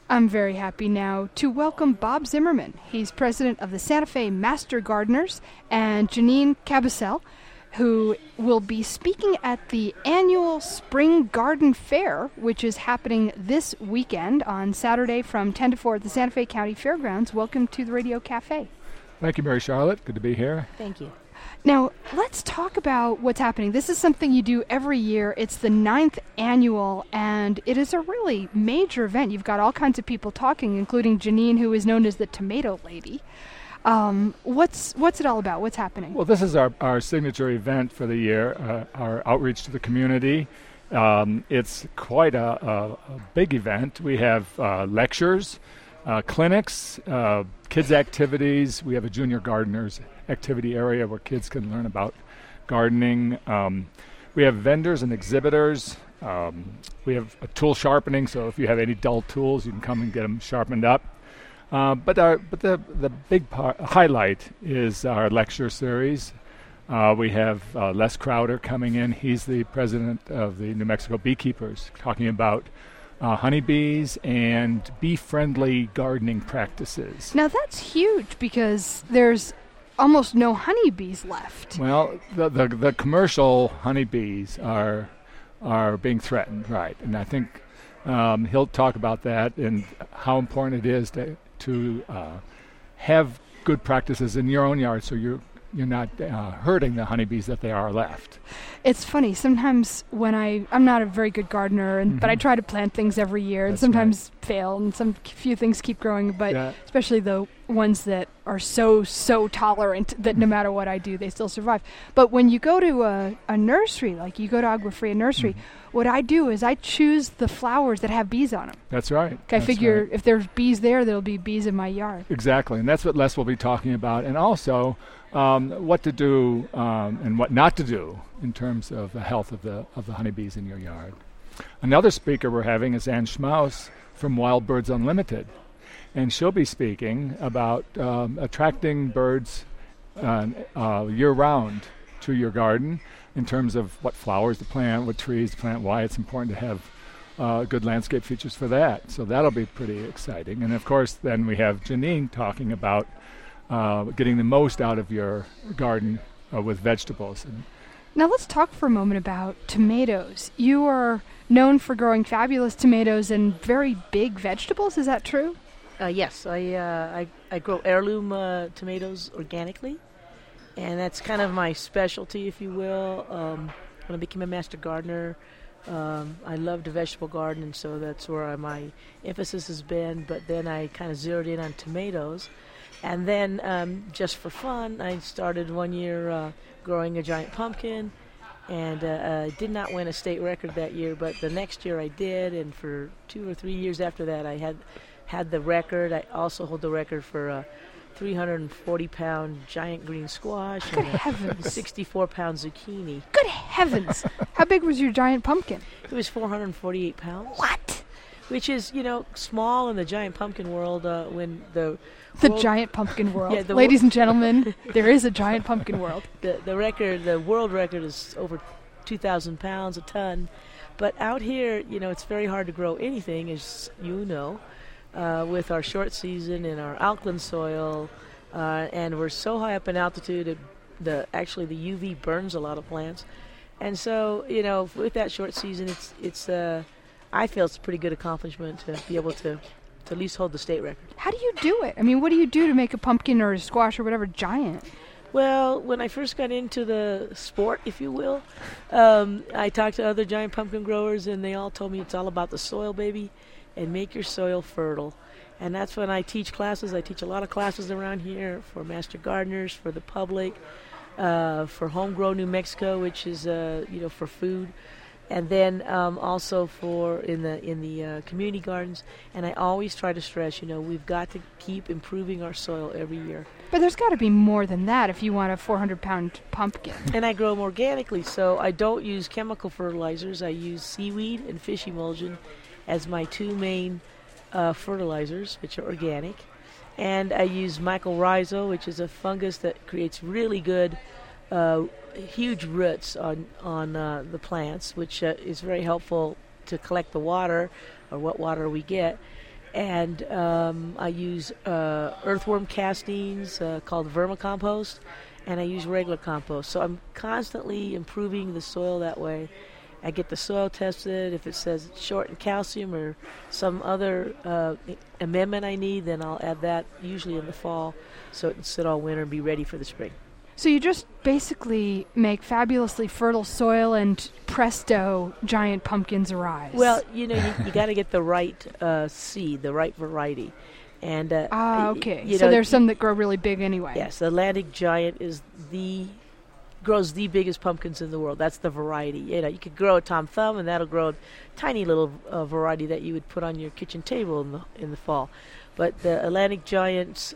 I'm very happy now to welcome Bob Zimmerman. He's president of the Santa Fe Master Gardeners, and Janine Cabasel, who will be speaking at the annual Spring Garden Fair, which is happening this weekend on Saturday from 10 to 4 at the Santa Fe County Fairgrounds. Welcome to the Radio Cafe. Thank you, Mary Charlotte. Good to be here. Thank you. Now, let's talk about what's happening. This is something you do every year. It's the 9th annual, and it is a really major event. You've got all kinds of people talking, including Janine, who is known as the Tomato Lady. What's it all about? What's happening? Well, this is our signature event for the year, our outreach to the community. It's quite a big event. We have lectures, clinics, kids' activities. We have a junior gardeners activity area where kids can learn about gardening. We have vendors and exhibitors. We have a tool sharpening, so if you have any dull tools, you can come and get them sharpened up. But the big highlight is our lecture series. We have Les Crowder coming in. He's the president of the New Mexico Beekeepers, talking about honeybees and bee-friendly gardening practices. Now that's huge because there's almost no honeybees left. Well, the commercial honeybees are being threatened, right? And I think he'll talk about that and how important it is to have good practices in your own yard, so you're not hurting the honeybees that they are left. It's funny, sometimes when I'm not a very good gardener, but I try to plant things every year, and sometimes fail, and some few things keep growing, but especially the ones that are so tolerant that no matter what I do, they still survive. But when you go to a nursery, like you go to Agua Fria Nursery, what I do is I choose the flowers that have bees on them. That's right. I figure if there's bees there'll be bees in my yard. Exactly, and that's what Les will be talking about, and also what to do and what not to do in terms of the health of the honeybees in your yard. Another speaker we're having is Ann Schmaus from Wild Birds Unlimited, and she'll be speaking about attracting birds year-round to your garden in terms of what flowers to plant, what trees to plant, why it's important to have good landscape features for that. So that'll be pretty exciting. And, of course, then we have Janine talking about getting the most out of your garden with vegetables. Now let's talk for a moment about tomatoes. You are known for growing fabulous tomatoes and very big vegetables. Is that true? Yes, I grow heirloom tomatoes organically, and that's kind of my specialty, if you will. When I became a master gardener, I loved the vegetable garden, and so that's where my emphasis has been. But then I kind of zeroed in on tomatoes. And then just for fun, I started one year growing a giant pumpkin, and did not win a state record that year, but the next year I did, and for 2 or 3 years after that I had the record. I also hold the record for a 340-pound giant green squash and a 64-pound zucchini. Good heavens! How big was your giant pumpkin? It was 448 pounds. What? Which is, small in the giant pumpkin world when the giant pumpkin world. Yeah, ladies and gentlemen, there is a giant pumpkin world. The world record is over 2,000 pounds a ton. But out here, it's very hard to grow anything, as you know, with our short season and our alkaline soil. And we're so high up in altitude, the UV burns a lot of plants. And so, with that short season, I feel it's a pretty good accomplishment to be able to at least hold the state record. How do you do it? I mean, what do you do to make a pumpkin or a squash or whatever giant? Well, when I first got into the sport, if you will, I talked to other giant pumpkin growers, and they all told me it's all about the soil, baby, and make your soil fertile. And that's when I teach classes. I teach a lot of classes around here for master gardeners, for the public, for Homegrown New Mexico, which is for food. And then also for in the community gardens. And I always try to stress, we've got to keep improving our soil every year. But there's got to be more than that if you want a 400-pound pumpkin. And I grow them organically, so I don't use chemical fertilizers. I use seaweed and fish emulsion as my two main fertilizers, which are organic. And I use mycorrhiza, which is a fungus that creates really good huge roots on the plants, which is very helpful to collect the water, or what water we get. And I use earthworm castings called vermicompost, and I use regular compost. So I'm constantly improving the soil that way. I get the soil tested. If it says it's short in calcium or some other amendment I need, then I'll add that usually in the fall so it can sit all winter and be ready for the spring. So you just basically make fabulously fertile soil and presto, giant pumpkins arise. Well, you got to get the right seed, the right variety. And okay. So there's some that grow really big anyway. Yes, the Atlantic Giant grows the biggest pumpkins in the world. That's the variety. You could grow a Tom Thumb, and that'll grow a tiny little variety that you would put on your kitchen table in the fall. But the Atlantic Giants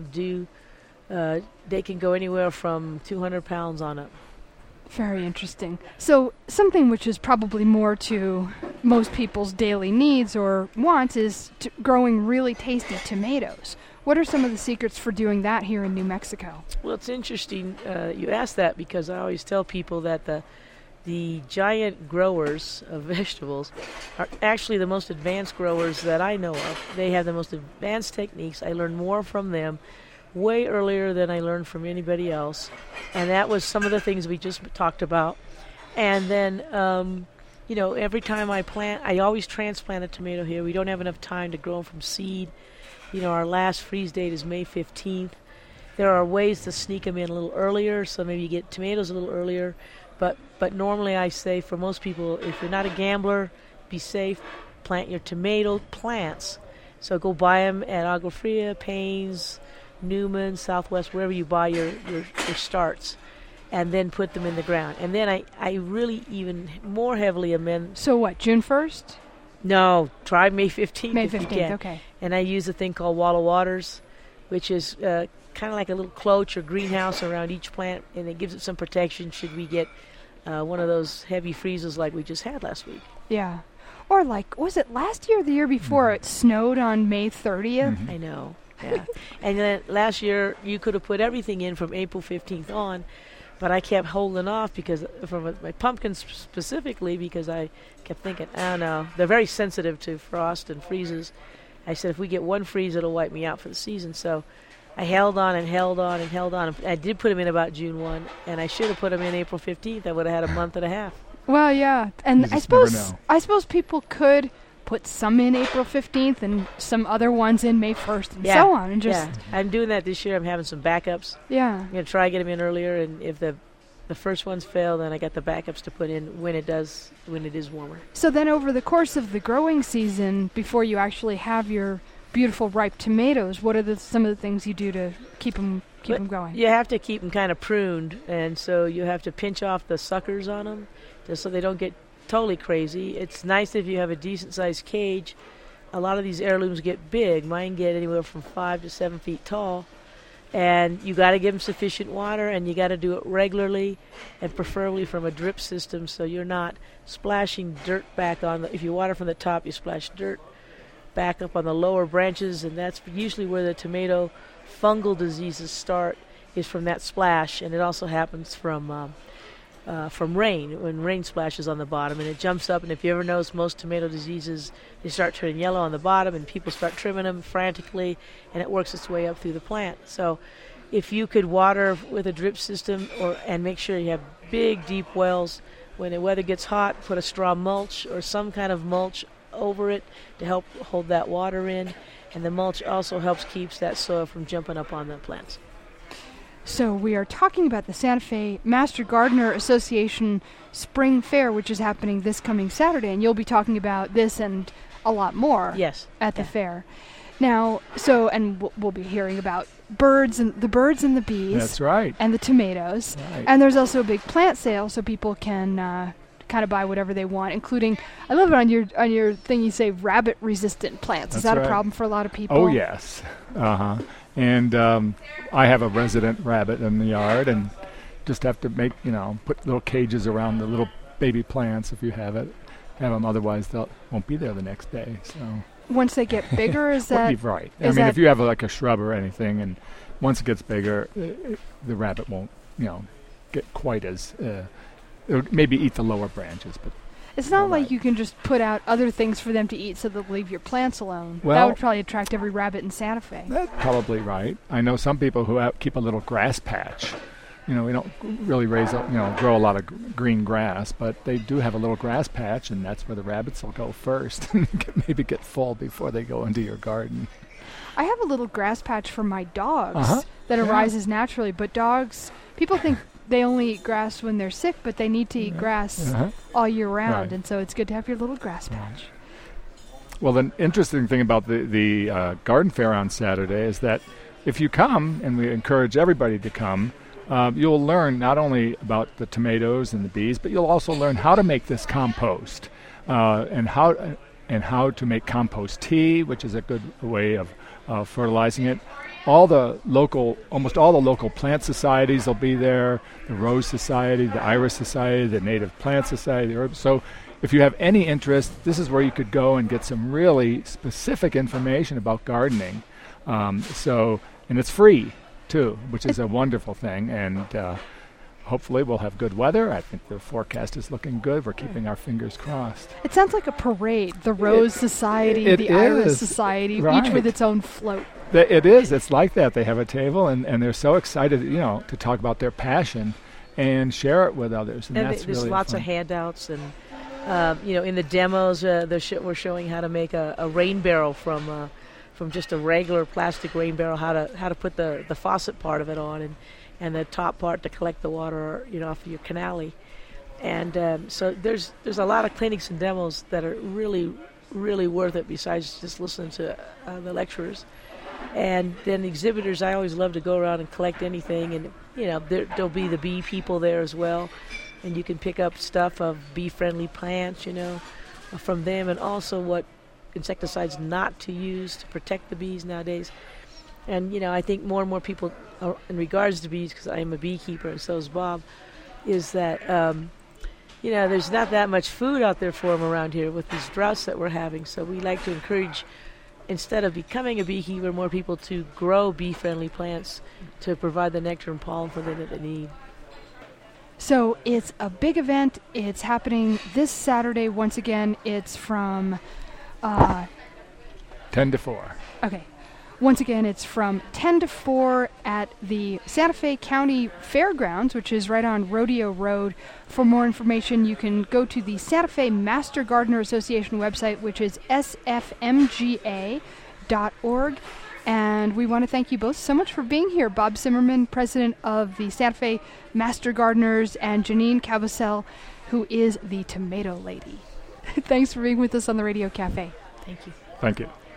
they can go anywhere from 200 pounds on up. Very interesting. So something which is probably more to most people's daily needs or wants is growing really tasty tomatoes. What are some of the secrets for doing that here in New Mexico? Well, it's interesting you ask that, because I always tell people that the giant growers of vegetables are actually the most advanced growers that I know of. They have the most advanced techniques. I learned more from them way earlier than I learned from anybody else. And that was some of the things we just talked about. And then, every time I plant, I always transplant a tomato here. We don't have enough time to grow them from seed. Our last freeze date is May 15th. There are ways to sneak them in a little earlier, so maybe you get tomatoes a little earlier. But normally I say for most people, if you're not a gambler, be safe, plant your tomato plants. So go buy them at Agua Fria, Payne's, Newman, Southwest, wherever you buy your starts, and then put them in the ground. And then I really even more heavily amend. So what, June 1st? No, try May 15th. May if 15th, you can. okay. And I use a thing called wall of waters, which is kind of like a little cloche or greenhouse around each plant, and it gives it some protection should we get one of those heavy freezes like we just had last week. Yeah. Or was it last year or the year before it snowed on May 30th? Mm-hmm. I know. Yeah. And then last year you could have put everything in from April 15th on, but I kept holding off because from my pumpkins specifically, because I kept thinking, oh no, they're very sensitive to frost and freezes. I said if we get one freeze, it'll wipe me out for the season. So I held on and held on and held on. I did put them in about June 1, and I should have put them in April 15th. I would have had a month and a half. Well, yeah, and I suppose people could put some in April 15th and some other ones in May 1st and so on. And just I'm doing that this year. I'm having some backups. Yeah. I'm going to try to get them in earlier, and if the first ones fail, then I got the backups to put in when it is warmer. So then over the course of the growing season, before you actually have your beautiful ripe tomatoes, what are some of the things you do to keep them going? You have to keep them kind of pruned, and so you have to pinch off the suckers on them just so they don't get totally crazy. It's nice if you have a decent-sized cage. A lot of these heirlooms get big. Mine get anywhere from 5 to 7 feet tall. And you got to give them sufficient water, and you got to do it regularly, and preferably from a drip system, so you're not splashing dirt back on if you water from the top, you splash dirt back up on the lower branches, and that's usually where the tomato fungal diseases start, is from that splash. And it also happens from rain, when rain splashes on the bottom and it jumps up. And if you ever notice, most tomato diseases, they start turning yellow on the bottom, and people start trimming them frantically, and it works its way up through the plant. So if you could water with a drip system and make sure you have big deep wells, when the weather gets hot, put a straw mulch or some kind of mulch over it to help hold that water in, and the mulch also keeps that soil from jumping up on the plants. So we are talking about the Santa Fe Master Gardener Association Spring Fair, which is happening this coming Saturday, and you'll be talking about this and a lot more at the fair. Now, and we'll be hearing about the birds and the bees. That's right. And the tomatoes. Right. And there's also a big plant sale, so people can kind of buy whatever they want, including, I love it on your thing you say rabbit-resistant plants. Is that a problem for a lot of people? Oh, yes. Uh-huh. And I have a resident rabbit in the yard, and just have to put little cages around the little baby plants if you have them. Otherwise, they won't be there the next day. So once they get bigger, is that right? If you have like a shrub or anything, and once it gets bigger, the rabbit won't get quite as maybe eat the lower branches, but. It's not like you can just put out other things for them to eat so they'll leave your plants alone. Well, that would probably attract every rabbit in Santa Fe. That's probably right. I know some people who keep a little grass patch. We don't really grow a lot of green grass, but they do have a little grass patch, and that's where the rabbits will go first and maybe get full before they go into your garden. I have a little grass patch for my dogs that arises naturally, but dogs, people think they only eat grass when they're sick, but they need to eat grass all year round, and so it's good to have your little grass patch. Well, the interesting thing about the garden fair on Saturday is that if you come, and we encourage everybody to come, you'll learn not only about the tomatoes and the bees, but you'll also learn how to make this compost and how to make compost tea, which is a good way of fertilizing it. Almost all the local plant societies will be there, the Rose Society, the Iris Society, the Native Plant Society. So if you have any interest, this is where you could go and get some really specific information about gardening. And it's free, too, which is a wonderful thing. And hopefully we'll have good weather. I think the forecast is looking good. We're keeping our fingers crossed. It sounds like a parade. The Rose Society, the Iris Society, each with its own float. It is. It's like that. They have a table, and they're so excited, to talk about their passion and share it with others. And that's there's really lots fun. of handouts, and in the demos, we're showing how to make a rain barrel from just a regular plastic rain barrel. How to put the faucet part of it on, and the top part to collect the water, off of your canali. And so there's a lot of clinics and demos that are really, really worth it. Besides just listening to the lecturers. And then the exhibitors, I always love to go around and collect anything, and there'll be the bee people there as well, and you can pick up stuff of bee-friendly plants, from them, and also what insecticides not to use to protect the bees nowadays. And I think more and more people, in regards to bees, because I am a beekeeper and so is Bob, is that there's not that much food out there for them around here with these droughts that we're having. So we like to encourage, instead of becoming a beekeeper, more people to grow bee-friendly plants to provide the nectar and pollen for them that they need. So it's a big event. It's happening this Saturday. Once again, it's from 10 to 4. Okay. Once again, it's from 10 to 4 at the Santa Fe County Fairgrounds, which is right on Rodeo Road. For more information, you can go to the Santa Fe Master Gardener Association website, which is sfmga.org. And we want to thank you both so much for being here. Bob Zimmerman, president of the Santa Fe Master Gardeners, and Janine Cavusel, who is the Tomato Lady. Thanks for being with us on the Radio Cafe. Thank you. Thank you.